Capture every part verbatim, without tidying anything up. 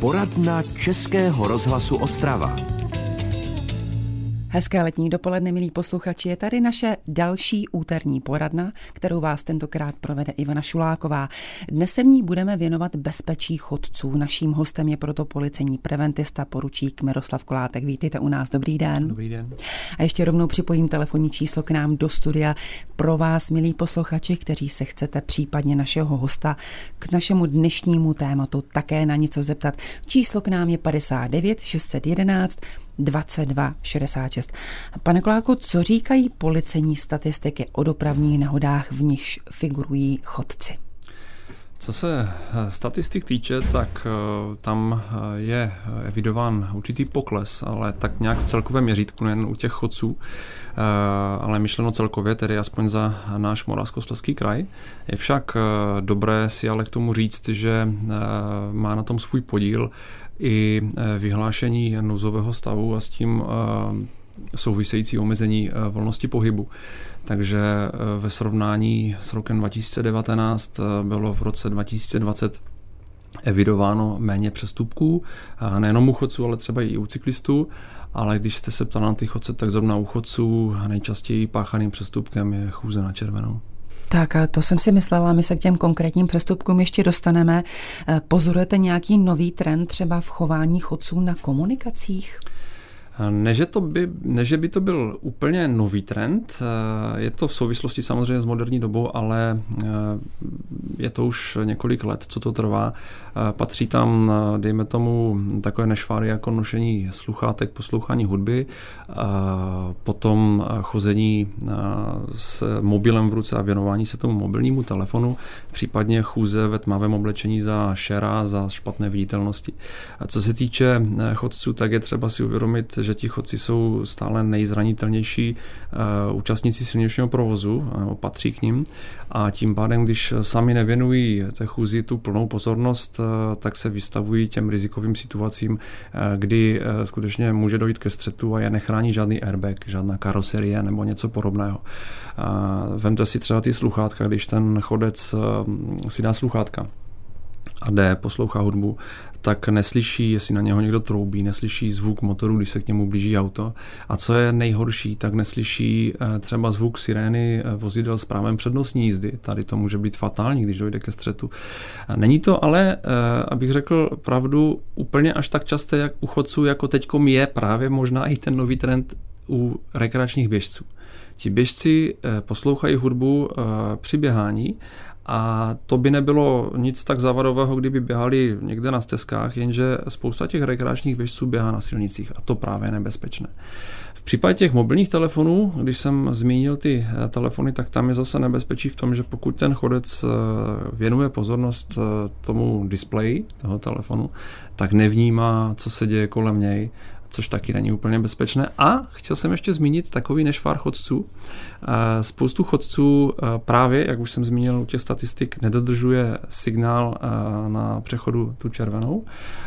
Poradna Českého rozhlasu Ostrava. Hezké letní dopoledne, milí posluchači, je tady naše další úterní poradna, kterou vás tentokrát provede Ivana Šuláková. Dnes se v ní budeme věnovat bezpečí chodců. Naším hostem je proto policejní preventista, poručík Miroslav Kolátek. Vítejte u nás, dobrý den. Dobrý den. A ještě rovnou připojím telefonní číslo k nám do studia pro vás, milí posluchači, kteří se chcete případně našeho hosta k našemu dnešnímu tématu také na něco zeptat. Číslo k nám je padesát devět šest set jedenáct dvacet dva šedesát šest. Pane Koláku, co říkají policejní statistiky o dopravních nehodách, v nichž figurují chodci? Co se statistik týče, tak tam je evidován určitý pokles, ale tak nějak v celkovém měřítku, nejen u těch chodců, ale myšleno celkově, tedy aspoň za náš Moravskoslezský kraj. Je však dobré si ale k tomu říct, že má na tom svůj podíl i vyhlášení nouzového stavu a s tím související omezení volnosti pohybu. Takže ve srovnání s rokem dva tisíce devatenáct bylo v roce dva tisíce dvacet evidováno méně přestupků, nejenom u chodců, ale třeba i u cyklistů, ale když jste se ptali na ty chodce, tak zrovna u chodců nejčastěji páchaným přestupkem je chůze na červenou. Tak to jsem si myslela, my se k těm konkrétním přestupkům ještě dostaneme. Pozorujete nějaký nový trend třeba v chování chodců na komunikacích? Ne, že, to by, ne, že by to byl úplně nový trend, je to v souvislosti samozřejmě s moderní dobou, ale je to už několik let, co to trvá. Patří tam, dejme tomu, takové nešváry jako nošení sluchátek, poslouchání hudby, potom chození s mobilem v ruce a věnování se tomu mobilnímu telefonu, případně chůze ve tmavém oblečení za šera, za špatné viditelnosti. A co se týče chodců, tak je třeba si uvědomit, že ti chodci jsou stále nejzranitelnější uh, účastníci silničního provozu, uh, patří k nim a tím pádem, když sami nevěnují té chůzi tu plnou pozornost, uh, tak se vystavují těm rizikovým situacím, uh, kdy uh, skutečně může dojít ke střetu a je nechrání žádný airbag, žádná karoserie nebo něco podobného. Uh, vemte si třeba ty sluchátka, když ten chodec uh, si dá sluchátka a jde, poslouchá hudbu, tak neslyší, jestli na něho někdo troubí, neslyší zvuk motoru, když se k němu blíží auto. A co je nejhorší, tak neslyší třeba zvuk sirény vozidel s právem přednostní jízdy. Tady to může být fatální, když dojde ke střetu. Není to ale, abych řekl pravdu, úplně až tak časté jak u chodců, jako teďkom je právě možná i ten nový trend u rekreačních běžců. Ti běžci poslouchají hudbu při běhání, a to by nebylo nic tak zavadového, kdyby běhali někde na stezkách, jenže spousta těch rekreačních běžců běhá na silnicích a to právě je nebezpečné. V případě těch mobilních telefonů, když jsem zmínil ty telefony, tak tam je zase nebezpečí v tom, že pokud ten chodec věnuje pozornost tomu displeji toho telefonu, tak nevnímá, co se děje kolem něj, což taky není úplně bezpečné. A chtěl jsem ještě zmínit takový nešvár chodců. Spoustu chodců právě, jak už jsem zmínil u těch statistik, nedodržuje signál na přechodu tu červenou.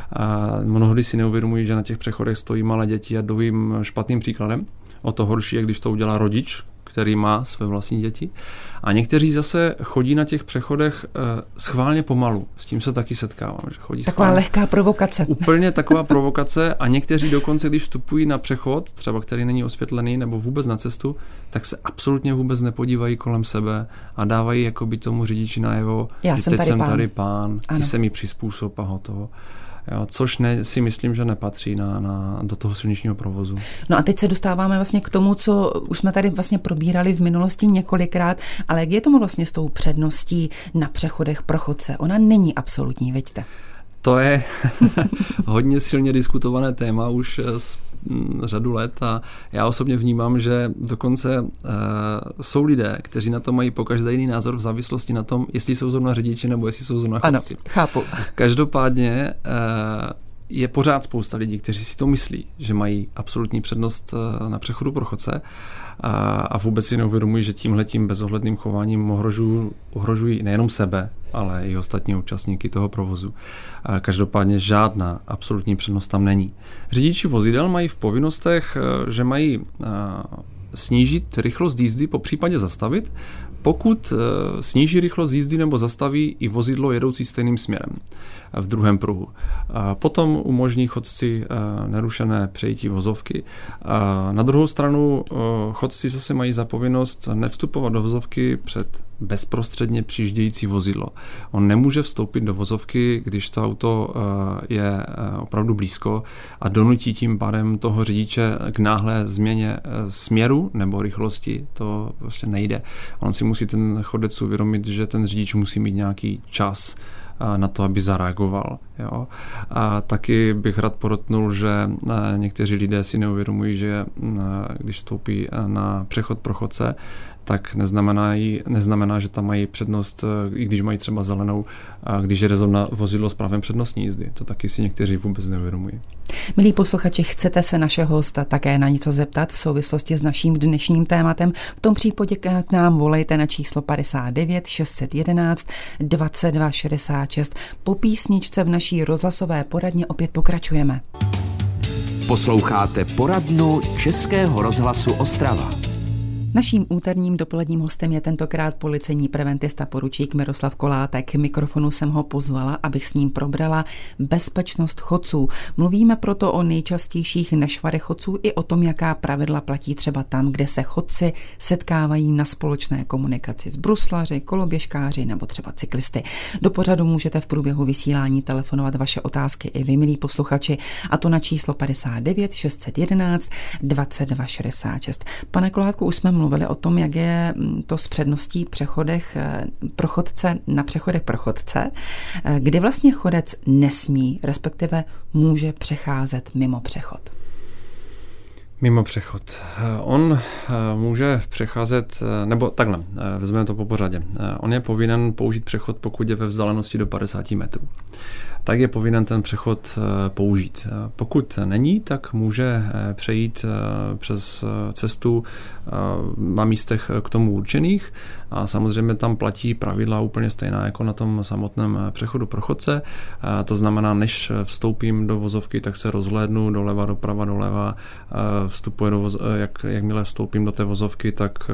Mnohdy si neuvědomují, že na těch přechodech stojí malé děti a jdou jim špatným příkladem. O to horší je, když to udělá rodič, který má své vlastní děti. A někteří zase chodí na těch přechodech uh, schválně pomalu. S tím se taky setkávám. Že chodí taková schválně. Lehká provokace. Úplně taková provokace a někteří dokonce, když vstupují na přechod, třeba který není osvětlený nebo vůbec na cestu, tak se absolutně vůbec nepodívají kolem sebe a dávají jakoby tomu řidiči najevo, Já že jsem teď tady jsem pán. tady pán, ty ano. se mi přizpůsob a hotovo. Jo, což ne, si myslím, že nepatří na, na, do toho silničního provozu. No a teď se dostáváme vlastně k tomu, co už jsme tady vlastně probírali v minulosti několikrát, ale jak je tomu vlastně s tou předností na přechodech pro chodce? Ona není absolutní, veďte. To je hodně silně diskutované téma už z řadu let a já osobně vnímám, že dokonce uh, jsou lidé, kteří na to mají pokaždé jiný názor v závislosti na tom, jestli jsou zrovna řidiči nebo jestli jsou zrovna chodci. Ano, chápu. Každopádně uh, je pořád spousta lidí, kteří si to myslí, že mají absolutní přednost na přechodu pro chodce a vůbec si neuvědomují, že tímhletím bezohledným chováním ohrožují, ohrožují nejenom sebe, ale i ostatní účastníky toho provozu. Každopádně žádná absolutní přednost tam není. Řidiči vozidel mají v povinnostech, že mají snížit rychlost jízdy, po případě zastavit, pokud sníží rychlost jízdy nebo zastaví i vozidlo jedoucí stejným směrem v druhém pruhu. Potom umožní chodci nerušené přejítí vozovky. Na druhou stranu chodci zase mají za povinnost nevstupovat do vozovky před bezprostředně přijíždějící vozidlo. On nemůže vstoupit do vozovky, když to auto je opravdu blízko a donutí tím pádem toho řidiče k náhlé změně směru nebo rychlosti. To prostě nejde. On si musí ten chodec uvědomit, že ten řidič musí mít nějaký čas na to, aby zareagoval. Jo. A taky bych rád podotknul, že někteří lidé si neuvědomují, že když vstoupí na přechod pro chodce, tak neznamená, neznamená, že tam mají přednost, i když mají třeba zelenou, když jede zrovna vozidlo s právem přednostní jízdy. To taky si někteří vůbec neuvědomují. Milí posluchači, chcete se našeho hosta také na něco zeptat v souvislosti s naším dnešním tématem? V tom případě k nám volejte na číslo padesát devět šest set jedenáct dvacet dva šedesát šest. Po písničce v naší rozhlasové poradně opět pokračujeme. Posloucháte poradnu Českého rozhlasu Ostrava. Naším úterním dopoledním hostem je tentokrát policejní preventista poručík Miroslav Kolátek. K mikrofonu jsem ho pozvala, abych s ním probrala bezpečnost chodců. Mluvíme proto o nejčastějších nešvarech chodců i o tom, jaká pravidla platí třeba tam, kde se chodci setkávají na společné komunikaci s bruslaři, koloběžkáři nebo třeba cyklisty. Do pořadu můžete v průběhu vysílání telefonovat vaše otázky i vy, milí posluchači, a to na číslo padesát devět šest set jedenáct dvacet dva šedesát šest. Pane Kolátku, už jsme mluvili o tom, jak je to s předností přechodech pro chodce na přechodech pro chodce, kdy vlastně chodec nesmí, respektive může přecházet mimo přechod. Mimo přechod. On může přecházet, nebo takhle, vezmeme to po pořadě. On je povinen použít přechod, pokud je ve vzdálenosti do padesát metrů. Tak je povinen ten přechod použít. Pokud není, tak může přejít přes cestu na místech k tomu určených a samozřejmě tam platí pravidla úplně stejná jako na tom samotném přechodu pro chodce. To znamená, než vstoupím do vozovky, tak se rozhlédnu doleva, doprava, doleva, vstupuje do voz... Jak, jakmile vstoupím do té vozovky, tak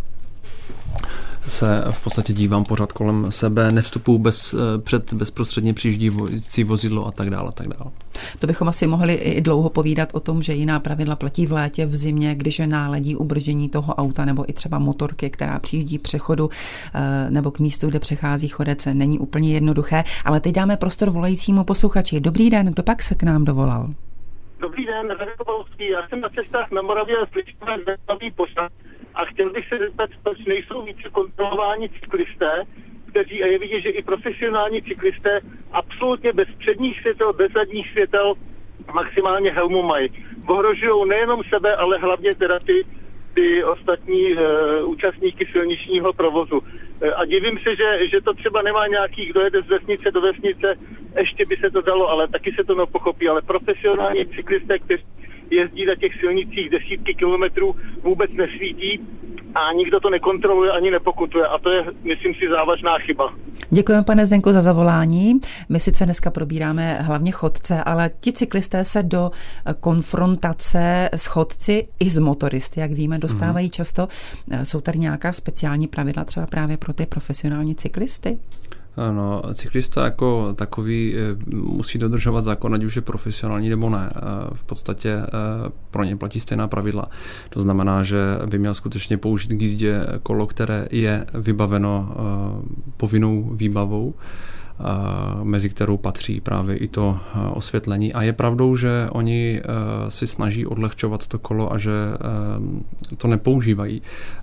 se v podstatě dívám pořád kolem sebe, nevstupuji bez, před bezprostředně přijíždějící vozidlo a tak dále, a tak dále. To bychom asi mohli i dlouho povídat o tom, že jiná pravidla platí v létě, v zimě, když je náledí ubrždění toho auta nebo i třeba motorky, která přijíždí přechodu nebo k místu, kde přechází chodec, není úplně jednoduché, ale teď dáme prostor volajícímu posluchači. Dobrý den, kdo pak se k nám dovolal? Dobrý den, Radek. Já jsem na cestách na Moravě a slyším zajímavý pořad a chtěl bych se zeptat, proč nejsou více kontrolováni cyklisté, kteří, a je vidět, že i profesionální cyklisté absolutně bez předních světel, bez zadních světel, maximálně helmu mají. Ohrožují nejenom sebe, ale hlavně teda ty, ty ostatní e, účastníky silničního provozu. E, a divím se, že, že to třeba nemá nějaký, kdo jede z vesnice do vesnice, ještě by se to dalo, ale taky se to nepochopí, ale profesionální cyklisté, kteří jezdí na těch silnicích desítky kilometrů, vůbec nesvítí a nikdo to nekontroluje ani nepokutuje a to je, myslím si, závažná chyba. Děkujeme, pane Zdenko, za zavolání. My sice dneska probíráme hlavně chodce, ale ti cyklisté se do konfrontace s chodci i s motoristy, jak víme, dostávají mm. často. Jsou tady nějaká speciální pravidla třeba právě pro ty profesionální cyklisty? No, cyklista jako takový musí dodržovat zákon, ať už je profesionální nebo ne. V podstatě pro ně platí stejná pravidla. To znamená, že by měl skutečně použít k jízdě kolo, které je vybaveno povinnou výbavou, mezi kterou patří právě i to osvětlení. A je pravdou, že oni si snaží odlehčovat to kolo a že to nepoužívají.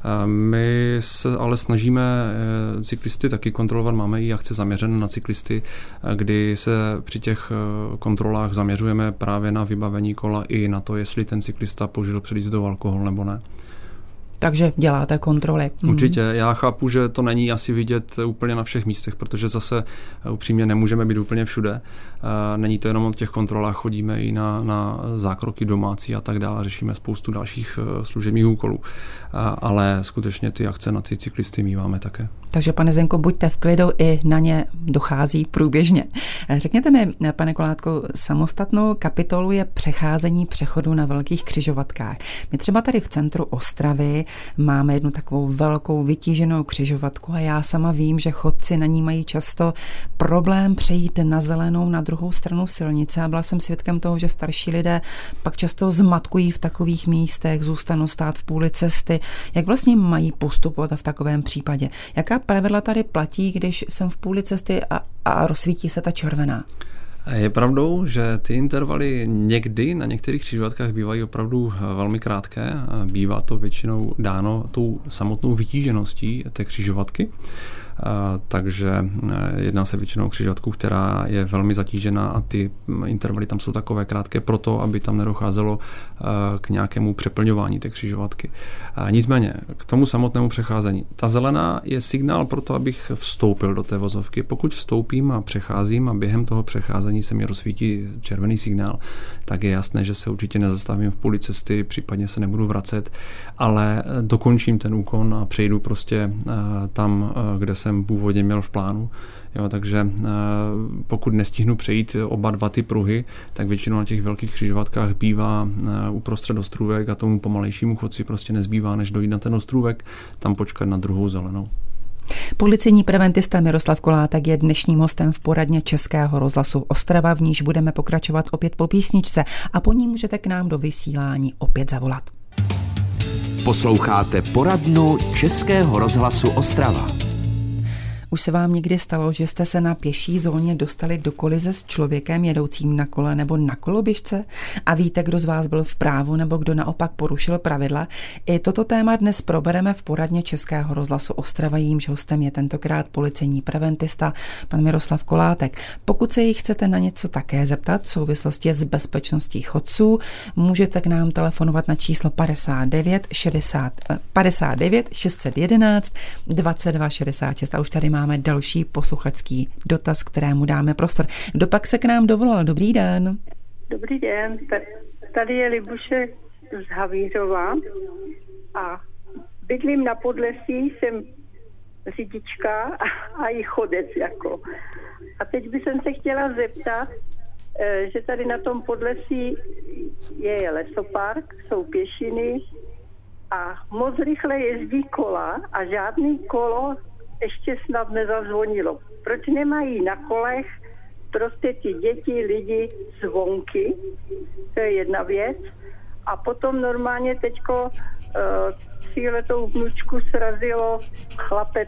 My se ale snažíme cyklisty taky kontrolovat. Máme i akce zaměřené na cyklisty, kdy se při těch kontrolách zaměřujeme právě na vybavení kola i na to, jestli ten cyklista požil před jízdou alkohol nebo ne. Takže děláte kontroly. Určitě. Já chápu, že to není asi vidět úplně na všech místech, protože zase upřímně nemůžeme být úplně všude. Není to jenom o těch kontrolách, chodíme i na, na zákroky domácí a tak dále, řešíme spoustu dalších služebních úkolů. Ale skutečně ty akce na ty cyklisty míváme také. Takže, pane Zenko, buďte v klidu, i na ně dochází průběžně. Řekněte mi, pane Kolátko, samostatnou kapitolu je přecházení přechodu na velkých křižovatkách. My třeba tady v centru Ostravy máme jednu takovou velkou vytíženou křižovatku a já sama vím, že chodci na ní mají často problém přejít na zelenou na druhou stranu silnice a byla jsem svědkem toho, že starší lidé pak často zmatkují v takových místech, zůstanou stát v půli cesty. Jak vlastně mají postupovat v takovém případě? Jaká pravidla tady platí, když jsem v půli cesty a, a rozsvítí se ta červená? Je pravdou, že ty intervaly někdy na některých křižovatkách bývají opravdu velmi krátké. Bývá to většinou dáno tou samotnou vytížeností té křižovatky. Takže jedná se většinou o křižovatku, která je velmi zatížená a ty intervaly tam jsou takové krátké proto, aby tam nedocházelo k nějakému přeplňování té křižovatky. Nicméně k tomu samotnému přecházení. Ta zelená je signál pro to, abych vstoupil do té vozovky. Pokud vstoupím a přecházím a během toho přecházení se mi rozsvítí červený signál, tak je jasné, že se určitě nezastavím v půli cesty, případně se nebudu vracet, ale dokončím ten úkon a přejdu prostě tam, kde jsem původně měl v plánu. Jo, takže pokud nestihnu přejít oba dva ty pruhy, tak většinou na těch velkých křižovatkách bývá uprostřed ostrůvek a tomu pomalejšímu chodci prostě nezbývá, než dojít na ten ostrůvek, tam počkat na druhou zelenou. Policejní preventista Miroslav Kolátek je dnešním hostem v poradně Českého rozhlasu Ostrava, v níž budeme pokračovat opět po písničce a po ní můžete k nám do vysílání opět zavolat. Posloucháte poradnu Českého rozhlasu Ostrava. Už se vám někdy stalo, že jste se na pěší zóně dostali do kolize s člověkem jedoucím na kole nebo na koloběžce a víte, kdo z vás byl v právu nebo kdo naopak porušil pravidla? I toto téma dnes probereme v poradně Českého rozhlasu Ostrava, jímž hostem je tentokrát policejní preventista pan Miroslav Kolátek. Pokud se jich chcete na něco také zeptat v souvislosti s bezpečností chodců, můžete k nám telefonovat na číslo padesát devět šedesát, padesát devět šest set jedenáct dvacet dva šedesát šest a už tady má Máme další posluchačský dotaz, kterému dáme prostor. Kdo pak se k nám dovolal? Dobrý den. Dobrý den. Tady je Libuše z Havířova a bydlím na Podlesí, jsem řidička a i chodec jako. A teď bych se chtěla zeptat, že tady na tom Podlesí je lesopark, jsou pěšiny a moc rychle jezdí kola a žádný kolo ještě snad nezazvonilo. Proč nemají na kolech prostě ty děti, lidi zvonky? To je jedna věc. A potom normálně teďko uh, tříletou vnučku srazilo chlapec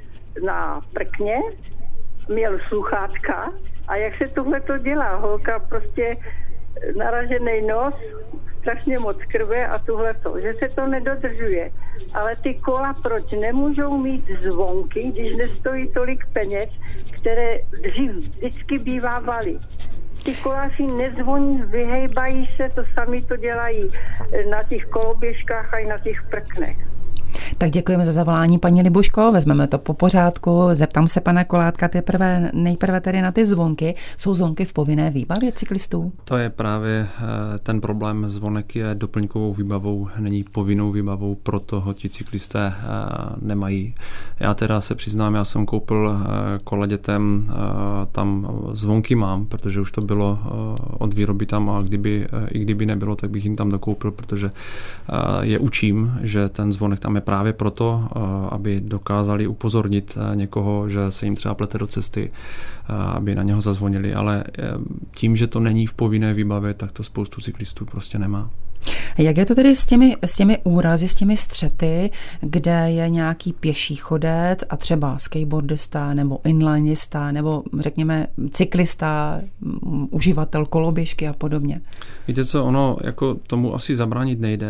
na prkně, měl sluchátka a jak se tohle to dělá? Holka prostě naražený nos, strašně moc krve a tuhleto, že se to nedodržuje. Ale ty kola proč nemůžou mít zvonky, když nestojí tolik peněz, které dřív vždycky bývávaly. Ty kola si nezvoní, vyhejbají se, to sami to dělají na těch koloběžkách a i na těch prknech. Tak děkujeme za zavolání, paní Libuško, vezmeme to po pořádku. Zeptám se pana Kolátka teprve, nejprve tedy na ty zvonky. Jsou zvonky v povinné výbavě cyklistů? To je právě ten problém. Zvonek je doplňkovou výbavou, není povinnou výbavou, proto ho ti cyklisté nemají. Já teda se přiznám, já jsem koupil kola dětem, tam zvonky mám, protože už to bylo od výroby tam a kdyby, i kdyby nebylo, tak bych jim tam dokoupil, protože je učím, že ten zvonek tam je právě proto, aby dokázali upozornit někoho, že se jim třeba plete do cesty, aby na něho zazvonili, ale tím, že to není v povinné výbavě, tak to spoustu cyklistů prostě nemá. Jak je to tedy s těmi, s těmi úrazy, s těmi střety, kde je nějaký pěší chodec a třeba skateboardista nebo inlinista nebo řekněme cyklista, uživatel koloběžky a podobně? Víte co, ono jako tomu asi zabránit nejde.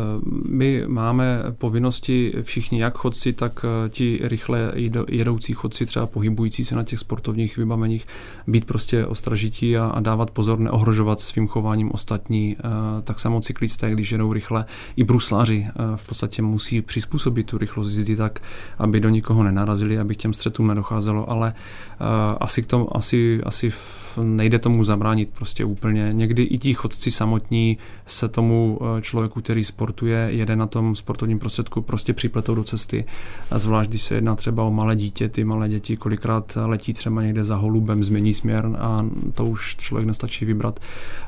My máme povinnosti všichni, jak chodci, tak ti rychle jedoucí chodci, třeba pohybující se na těch sportovních vybaveních, být prostě ostražití a, a dávat pozor, neohrožovat svým chováním ostatní, tak samo cyklisté, když jedou rychle, i brusláři v podstatě musí přizpůsobit tu rychlost jízdy tak, aby do nikoho nenarazili, aby k těm střetům nedocházelo, ale asi k tomu, asi, asi nejde tomu zabránit prostě úplně. Někdy i ti chodci samotní se tomu člověku, který sportuje, jede na tom sportovním prostředku, prostě připletou do cesty. A zvlášť, když se jedná třeba o malé dítě, ty malé děti kolikrát letí třeba někde za holubem, změní směr a to už člověk nestačí vybrat.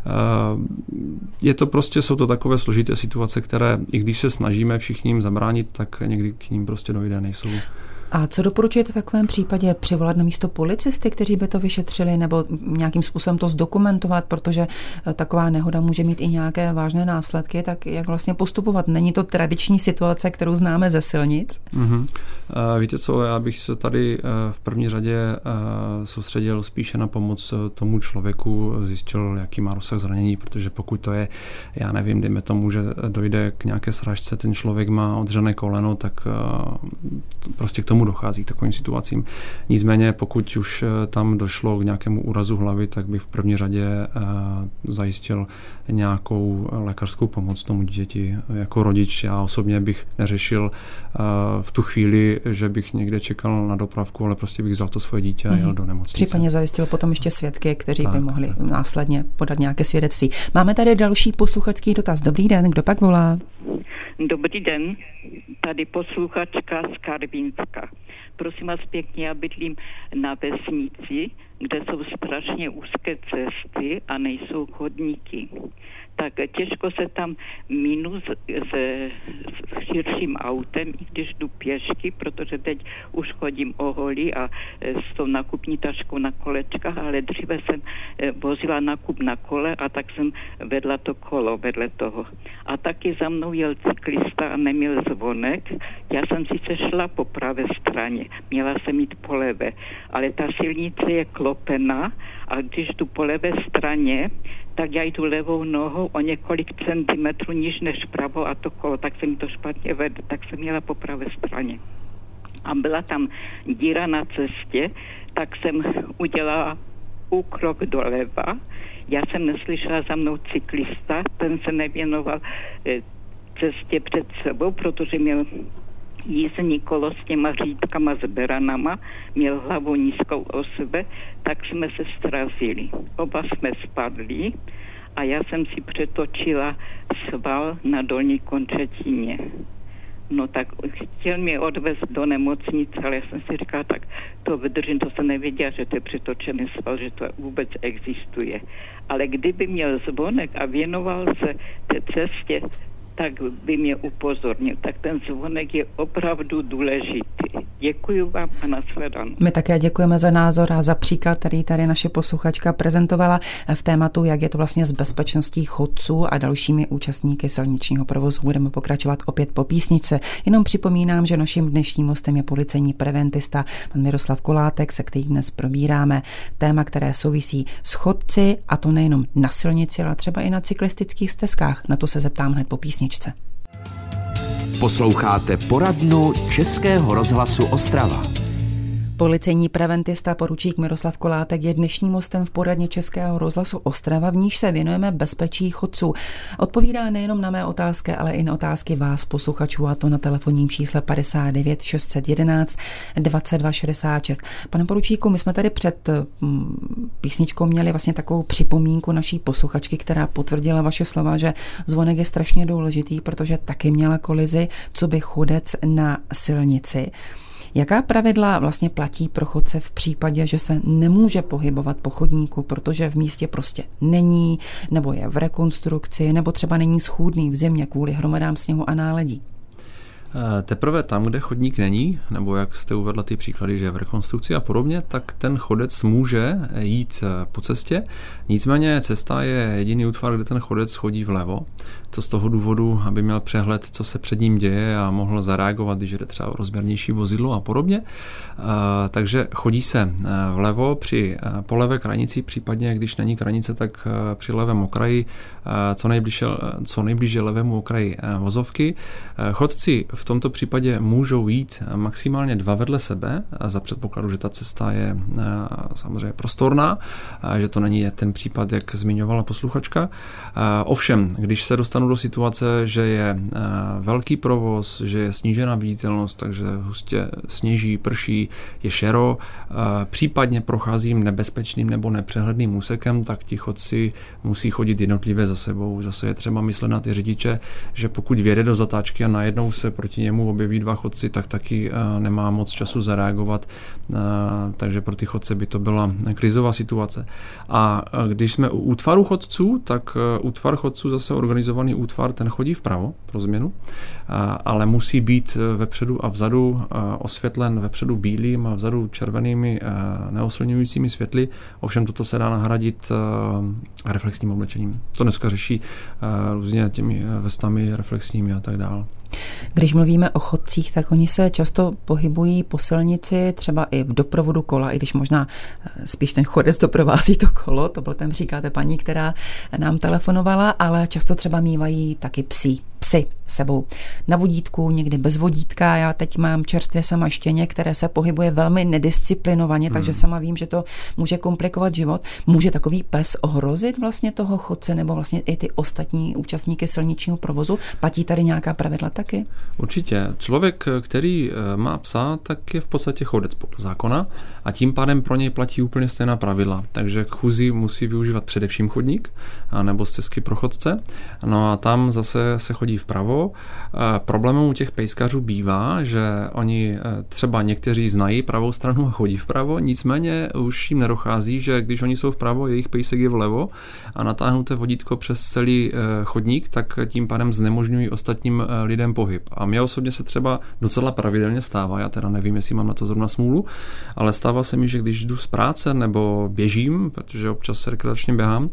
Je to prostě, jsou to takové složité situace, které, i když se snažíme všichni jim zabránit, tak někdy k ním prostě dojde, nejsou. A co doporučujete v takovém případě? Přivolat na místo policisty, kteří by to vyšetřili, nebo nějakým způsobem to zdokumentovat, protože taková nehoda může mít i nějaké vážné následky, tak jak vlastně postupovat? Není to tradiční situace, kterou známe ze silnic? Mm-hmm. Víte co, já bych se tady v první řadě soustředil spíše na pomoc tomu člověku, zjistil, jaký má rozsah zranění, protože pokud to je, já nevím, dejme tomu, že dojde k nějaké srážce, ten člověk má odřené koleno, tak prostě k tomu dochází k takovým situacím. Nicméně, pokud už tam došlo k nějakému úrazu hlavy, tak bych v první řadě zajistil nějakou lékařskou pomoc tomu dítěti. Jako rodič já osobně bych neřešil v tu chvíli, že bych někde čekal na dopravku, ale prostě bych vzal to svoje dítě a jel do nemocnice. Případně zajistil potom ještě svědky, kteří tak, by mohli tak. následně podat nějaké svědectví. Máme tady další posluchačský dotaz. Dobrý den, kdo pak volá? Dobrý den, tady posluchačka z Karvinska. Prosím vás pěkně, já bydlím na vesnici, kde jsou strašně úzké cesty a nejsou chodníky. Tak těžko se tam minu s, s, s širším autem, i když jdu pěšky, protože teď už chodím oholí a s tou nákupní taškou na kolečkách, ale dříve jsem vozila nákup na kole a tak jsem vedla to kolo vedle toho. A taky za mnou jel cyklista a neměl zvonek. Já jsem sice šla po pravé straně, měla jsem jít po levé, ale ta silnice je klopená a když jdu po levé straně, tak já jdu levou nohou o několik centimetrů níž než pravou a to kolo, tak se mi to špatně vede, tak jsem měla po pravé straně. A byla tam díra na cestě, tak jsem udělala úkrok doleva. Já jsem neslyšela za mnou cyklista, ten se nevěnoval cestě před sebou, protože měl jízdní kolo s těma řídkama s beranama, měl hlavu nízkou o sebe, tak jsme se srazili. Oba jsme spadli a já jsem si přetočila sval na dolní končetině. No tak chtěl mě odvést do nemocnice, ale já jsem si říkala, tak to vydržím, to jsem nevěděla, že to je přetočený sval, že to vůbec existuje. Ale kdyby měl zvonek a věnoval se té cestě, tak by mě upozornil. Tak ten zvonek je opravdu důležitý. Děkuji vám a nashledanou. My také děkujeme za názor a za příklad, který tady naše posluchačka prezentovala v tématu, jak je to vlastně s bezpečností chodců a dalšími účastníky silničního provozu. Budeme pokračovat opět po písničce. Jenom připomínám, že naším dnešním hostem je policejní preventista pan Miroslav Kolátek, se kterým dnes probíráme téma, které souvisí s chodci, a to nejenom na silnici, ale třeba i na cyklistických stezkách. Na to se zeptám hned po písničce. Posloucháte poradnu Českého rozhlasu Ostrava. Policejní preventista poručík Miroslav Kolátek je dnešním hostem v poradně Českého rozhlasu Ostrava, v níž se věnujeme bezpečí chodců. Odpovídá nejenom na mé otázky, ale i na otázky vás, posluchačů, a to na telefonním čísle padesát devět šest set jedenáct dvacet dva šedesát šest. Pane poručíku, my jsme tady před písničkou měli vlastně takovou připomínku naší posluchačky, která potvrdila vaše slova, že zvonek je strašně důležitý, protože taky měla kolizi, co by chodec na silnici. Jaká pravidla vlastně platí pro chodce v případě, že se nemůže pohybovat po chodníku, protože v místě prostě není, nebo je v rekonstrukci, nebo třeba není schůdný v zimě kvůli hromadám sněhu a náledí? Teprve tam, kde chodník není, nebo jak jste uvedla ty příklady, že je v rekonstrukci a podobně, tak ten chodec může jít po cestě. Nicméně cesta je jediný útvar, kde ten chodec chodí vlevo. To z toho důvodu, aby měl přehled, co se před ním děje a mohl zareagovat, když jde třeba o rozměrnější vozidlo a podobně. Takže chodí se vlevo při po levé krajnici, případně když není krajnice, tak při levém okraji, co nejblíže, co nejblíže levému okraji vozovky. Chodci v v tomto případě můžou jít maximálně dva vedle sebe, za předpokladu, že ta cesta je samozřejmě prostorná, že to není ten případ, jak zmiňovala posluchačka. Ovšem, když se dostanu do situace, že je velký provoz, že je snížená viditelnost, takže hustě sněží, prší, je šero, případně procházím nebezpečným nebo nepřehledným úsekem, tak ti chodci musí chodit jednotlivě za sebou. Zase je třeba myslet na ty řidiče, že pokud vjede do zatáčky a najednou se proti němu objeví dva chodci, tak taky nemá moc času zareagovat, takže pro ty chodce by to byla krizová situace. A když jsme u útvaru chodců, tak útvar chodců, zase organizovaný útvar, ten chodí vpravo pro změnu, ale musí být vepředu a vzadu osvětlen vepředu bílým a vzadu červenými neosilňujícími světly. Ovšem toto se dá nahradit reflexním oblečením. To dneska řeší různě těmi vestami reflexními a tak dále. Když mluvíme o chodcích, tak oni se často pohybují po silnici, třeba i v doprovodu kola, i když možná spíš ten chodec doprovází to kolo, to byl ten příklad té paní, která nám telefonovala, ale často třeba mívají taky psí, psy sebou na vodítku, někdy bez vodítka. Já teď mám čerstvě sama štěně, které se pohybuje velmi nedisciplinovaně, hmm. takže sama vím, že to může komplikovat život. Může takový pes ohrozit vlastně toho chodce nebo vlastně i ty ostatní účastníky silničního provozu? Platí tady nějaká pravidla taky? Určitě. Člověk, který má psa, tak je v podstatě chodec podle zákona a tím pádem pro něj platí úplně stejná pravidla. Takže k chůzi musí využívat především chodník nebo stezky pro chodce. No a tam zase se chodí vpravo. Problémem u těch pejskařů bývá, že oni třeba někteří znají pravou stranu a chodí vpravo, nicméně už jim nedochází, že když oni jsou vpravo, jejich pejsek je vlevo a natáhnuté vodítko přes celý chodník, tak tím pádem znemožňují ostatním lidem pohyb. A mě osobně se třeba docela pravidelně stává, já teda nevím, jestli mám na to zrovna smůlu, ale stává se mi, že když jdu z práce nebo běžím, protože občas se rekreačně běhám,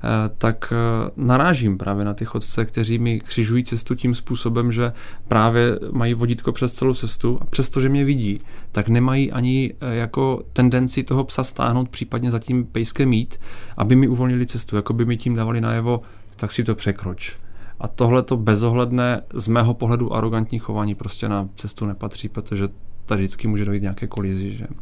tak narážím právě na ty chodce, kteří mi křižují cestu tím způsobem, že právě mají vodítko přes celou cestu a přestože mě vidí, tak nemají ani jako tendenci toho psa stáhnout, případně za tím pejskem mít, aby mi uvolnili cestu, jako by mi tím dávali najevo, tak si to překroč. A tohleto bezohledné, z mého pohledu arrogantní chování prostě na cestu nepatří, protože tady vždycky může dojít nějaké kolizi, že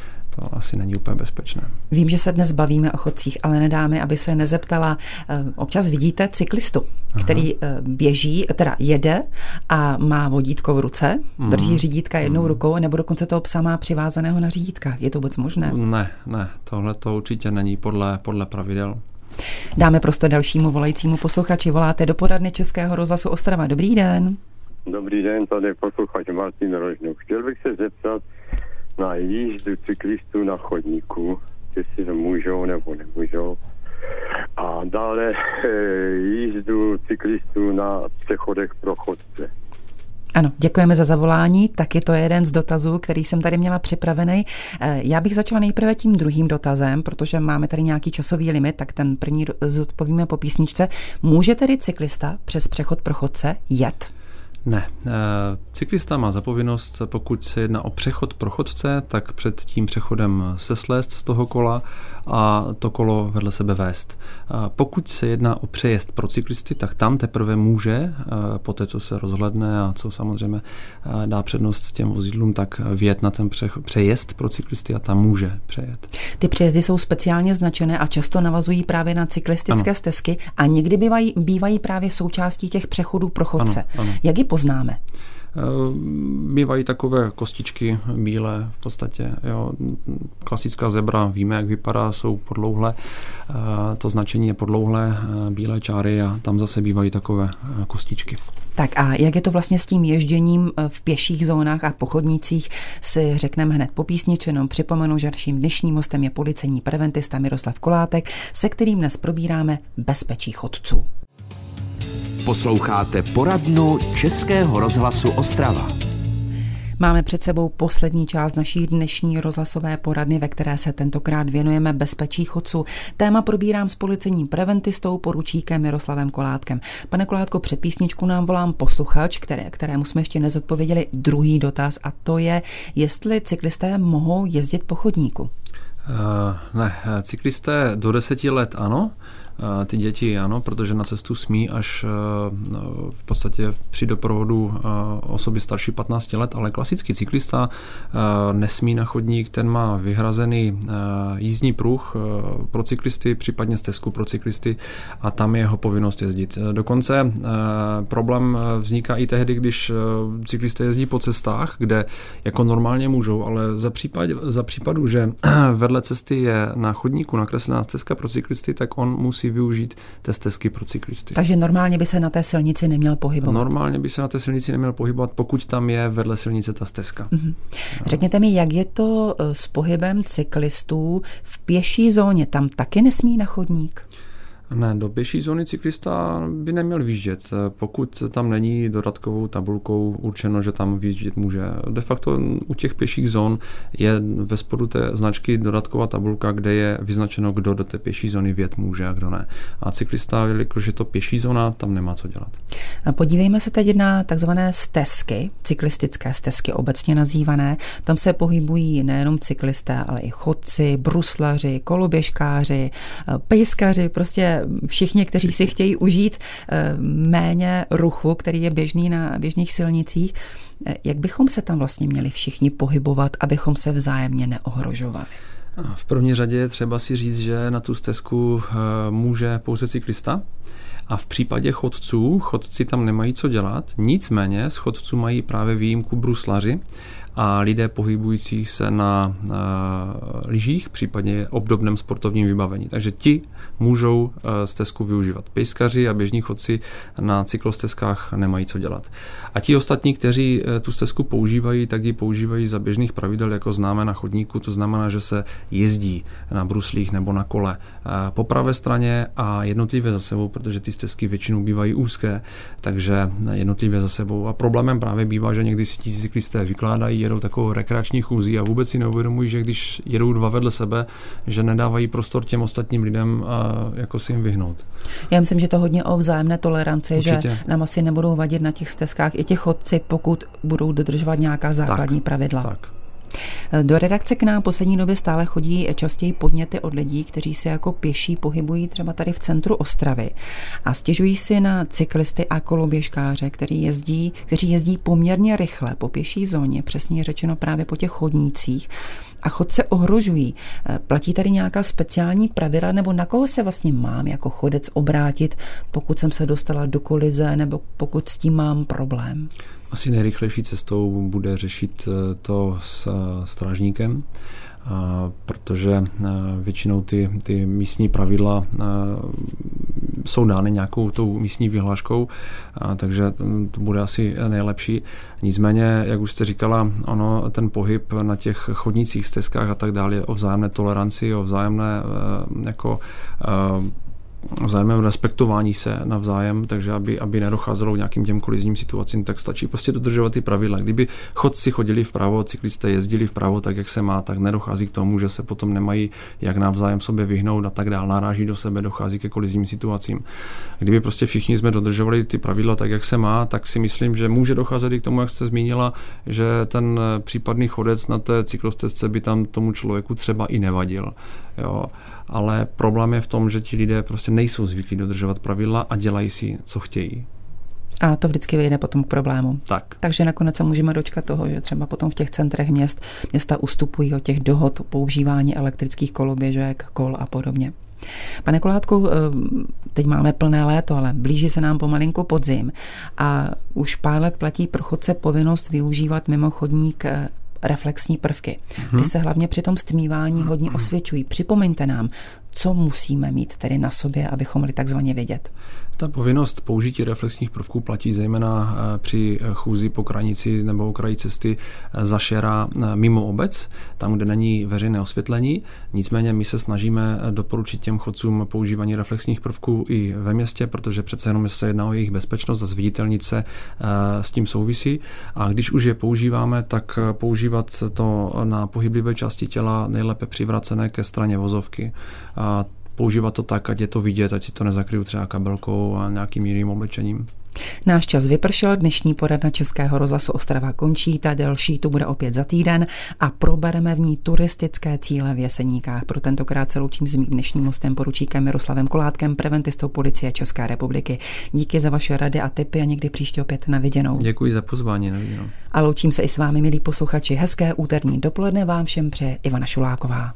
to asi není úplně bezpečné. Vím, že se dnes bavíme o chodcích, ale nedáme, aby se nezeptala. Občas vidíte cyklistu, který Aha. běží, teda jede a má vodítko v ruce, mm. drží řídítka jednou mm. rukou, nebo dokonce toho psa má přivázaného na řídítka. Je to vůbec možné? Ne, ne, tohle to určitě není podle, podle pravidel. Dáme prostor dalšímu volajícímu posluchači. Voláte do poradny Českého rozhlasu Ostrava. Dobrý den. Dobrý den, tady posluchač Martin Rožnuk. Chtěl bych se zeptat na jízdu cyklistů na chodníku, jestli to můžou nebo nemůžou. A dále jízdu cyklistů na přechodech pro chodce. Ano, děkujeme za zavolání, tak je to jeden z dotazů, který jsem tady měla připravený. Já bych začala nejprve tím druhým dotazem, protože máme tady nějaký časový limit, tak ten první zodpovíme po písničce. Může tedy cyklista přes přechod pro chodce jet? Ne. Cyklista má zapovinnost, pokud se jedná o přechod pro chodce, tak před tím přechodem se slést z toho kola a to kolo vedle sebe vést. Pokud se jedná o přejezd pro cyklisty, tak tam teprve může, po té, co se rozhledne a co samozřejmě dá přednost těm vozidlům, tak vjet na ten přejezd pro cyklisty a tam může přejet. Ty přejezdy jsou speciálně značené a často navazují právě na cyklistické ano. stezky a někdy bývají, bývají právě součástí těch přechodů pro chodce. Ano, ano. Jak je poznáme? Bývají takové kostičky bílé v podstatě. Jo. Klasická zebra, víme, jak vypadá, jsou podlouhlé. To značení je podlouhlé, bílé čáry a tam zase bývají takové kostičky. Tak a jak je to vlastně s tím ježděním v pěších zónách a pochodnících, si řekneme hned po písničce, jenom připomenu, že naším dnešním hostem je policejní preventista Miroslav Kolátek, se kterým dnes probíráme bezpečí chodců. Posloucháte poradnu Českého rozhlasu Ostrava. Máme před sebou poslední část naší dnešní rozhlasové poradny, ve které se tentokrát věnujeme bezpečí chodců. Téma probírám s policejním preventistou, poručíkem Miroslavem Kolátkem. Pane Kolátko, před písničku nám volám posluchač, které, kterému jsme ještě nezodpověděli druhý dotaz, a to je, jestli cyklisté mohou jezdit po chodníku. Uh, ne, cyklisté do deseti let ano, ty děti, ano, protože na cestu smí až v podstatě při doprovodu osoby starší patnácti let, ale klasický cyklista nesmí na chodník, ten má vyhrazený jízdní pruh pro cyklisty, případně stezku pro cyklisty a tam je jeho povinnost jezdit. Dokonce problém vzniká i tehdy, když cyklisté jezdí po cestách, kde jako normálně můžou, ale za, případ, za případu, že vedle cesty je na chodníku nakreslená stezka pro cyklisty, tak on musí využít té stezky pro cyklisty. Takže normálně by se na té silnici neměl pohybovat? Normálně by se na té silnici neměl pohybovat, pokud tam je vedle silnice ta stezka. Mm-hmm. Řekněte mi, jak je to s pohybem cyklistů v pěší zóně? Tam taky nesmí na chodník? Ne, do pěší zóny cyklista by neměl výjíždět, pokud tam není dodatkovou tabulkou určeno, že tam výjíždět může. De facto u těch pěších zón je ve spodu té značky dodatková tabulka, kde je vyznačeno, kdo do té pěší zóny vjet může a kdo ne. A cyklista, jelikož je to pěší zóna, tam nemá co dělat. Podívejme se teď na takzvané stezky, cyklistické stezky obecně nazývané. Tam se pohybují nejenom cyklisté, ale i chodci, bruslaři, koloběžkáři, pejskaři, prostě všichni, kteří si chtějí užít méně ruchu, který je běžný na běžných silnicích. Jak bychom se tam vlastně měli všichni pohybovat, abychom se vzájemně neohrožovali? V první řadě je třeba si říct, že na tu stezku může pouze cyklista. A v případě chodců, chodci tam nemají co dělat, nicméně z chodců mají právě výjimku bruslaři a lidé pohybující se na uh, lyžích, případně obdobném sportovním vybavení. Takže ti můžou uh, stezku využívat. Pejskaři a běžní chodci na cyklostezkách nemají co dělat. A ti ostatní, kteří uh, tu stezku používají, tak ji používají za běžných pravidel, jako známe na chodníku. To znamená, že se jezdí na bruslích nebo na kole uh, po pravé straně a jednotlivě za sebou, protože ty stezky většinou bývají úzké, takže jednotlivě za sebou. A problémem právě bývá, že někdy si ti cyklisté vykládají, jedou takovou rekreační chůzí a vůbec si neuvědomují, že když jedou dva vedle sebe, že nedávají prostor těm ostatním lidem a jako si jim vyhnout. Já myslím, že to hodně o vzájemné toleranci, určitě. Že nám asi nebudou vadit na těch stezkách i těch chodci, pokud budou dodržovat nějaká základní tak, pravidla. Tak. Do redakce k nám poslední době stále chodí častěji podněty od lidí, kteří se jako pěší pohybují třeba tady v centru Ostravy a stěžují si na cyklisty a koloběžkáře, kteří jezdí, kteří jezdí poměrně rychle po pěší zóně, přesně řečeno právě po těch chodnících a chodce ohrožují. Platí tady nějaká speciální pravidla, nebo na koho se vlastně mám jako chodec obrátit, pokud jsem se dostala do kolize nebo pokud s tím mám problém? Asi nejrychlejší cestou bude řešit to s strážníkem, protože většinou ty, ty místní pravidla jsou dány nějakou tou místní vyhláškou, takže to bude asi nejlepší. Nicméně, jak už jste říkala, ono, ten pohyb na těch chodnicích, stezkách a tak dále je o vzájemné toleranci, o vzájemné jako vzájemném respektování se navzájem, takže aby, aby nedocházelo k nějakým těm kolizním situacím, tak stačí prostě dodržovat ty pravidla. Kdyby chodci chodili vpravo, cyklisté jezdili vpravo, tak jak se má, tak nedochází k tomu, že se potom nemají jak navzájem sobě vyhnout a tak dál, naráží do sebe, dochází ke kolizním situacím. Kdyby prostě všichni jsme dodržovali ty pravidla tak, jak se má, tak si myslím, že může docházet i k tomu, jak jste zmínila, že ten případný chodec na té cyklostezce by tam tomu člověku třeba i nevadil. Jo. Ale problém je v tom, že ti lidé prostě nejsou zvyklí dodržovat pravidla a dělají si, co chtějí. A to vždycky vyjde potom k problému. Tak. Takže nakonec se můžeme dočkat toho, že třeba potom v těch centrech měst města ustupují od těch dohod o používání elektrických koloběžek, kol a podobně. Pane Kolátku, teď máme plné léto, ale blíží se nám pomalinku podzim a už pár let platí pro chodce povinnost využívat mimo chodník reflexní prvky. Ty se hlavně při tom stmívání hodně osvědčují. Připomeňte nám, co musíme mít tedy na sobě, abychom mohli takzvaně vědět. Ta povinnost použití reflexních prvků platí zejména při chůzi po krajnici nebo okraji cesty za šera mimo obec, tam, kde není veřejné osvětlení. Nicméně my se snažíme doporučit těm chodcům používání reflexních prvků i ve městě, protože přece jenom se jedná o jejich bezpečnost a zviditelnit se s tím souvisí. A když už je používáme, tak používat to na pohyblivé části těla, nejlépe přivracené ke straně vozovky. A používat to tak, ať je to vidět, ať si to nezakryju třeba kabelkou a nějakým jiným oblečením. Náš čas vypršel, dnešní poradna Českého rozhlasu Ostrava končí, ta delší tu bude opět za týden a probereme v ní turistické cíle v Jeseníkách. Pro tentokrát se loučím s mým dnešním hostem poručíkem Miroslavem Kolátkem, preventistou Policie České republiky. Díky za vaše rady a tipy a někdy příště opět na viděnou. Děkuji za pozvání, na viděnou. A loučím se i s vámi, milí posluchači. Hezké úterní dopoledne vám všem přeje Ivana Šuláková.